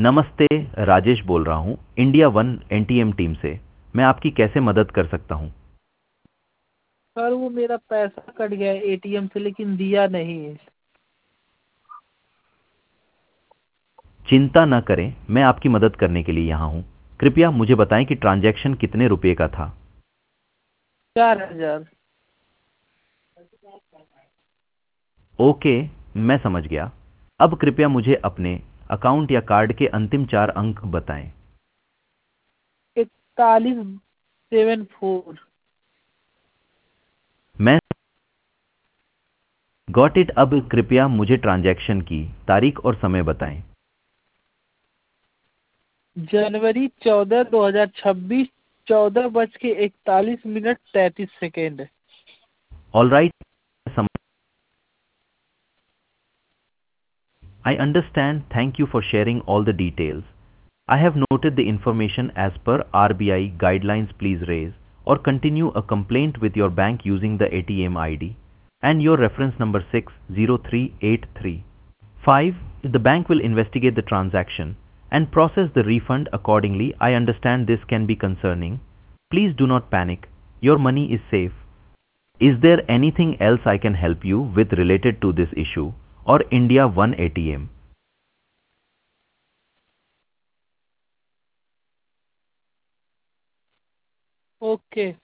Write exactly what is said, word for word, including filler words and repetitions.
नमस्ते, राजेश बोल रहा हूँ इंडिया वन एनटीएम टीम से। मैं आपकी कैसे मदद कर सकता हूँ? सर वो मेरा पैसा कट गया एटीएम से लेकिन दिया नहीं है। चिंता न करें, मैं आपकी मदद करने के लिए यहाँ हूँ। कृपया मुझे बताएं कि ट्रांजैक्शन कितने रुपए का था। चार हजार। ओके, मैं समझ गया। अब कृपया मुझे अपने अकाउंट या कार्ड के अंतिम चार अंक बताएं। इकतालीस सेवन फोर। मैं गॉट इट। अब कृपया मुझे ट्रांजैक्शन की तारीख और समय बताएं। जनवरी चौदह दो हजार छब्बीस, चौदह बज के इकतालीस मिनट तैंतीस सेकेंड। All right, I understand. Thank you for sharing all the details. I have noted the information as per R B I guidelines. Please raise or continue a complaint with your bank using the A T M I D and your reference number six zero three eight three. five. The bank will investigate the transaction and process the refund accordingly. I understand this can be concerning. Please do not panic. Your money is safe. Is there anything else I can help you with related to this issue or India One A T M? Okay.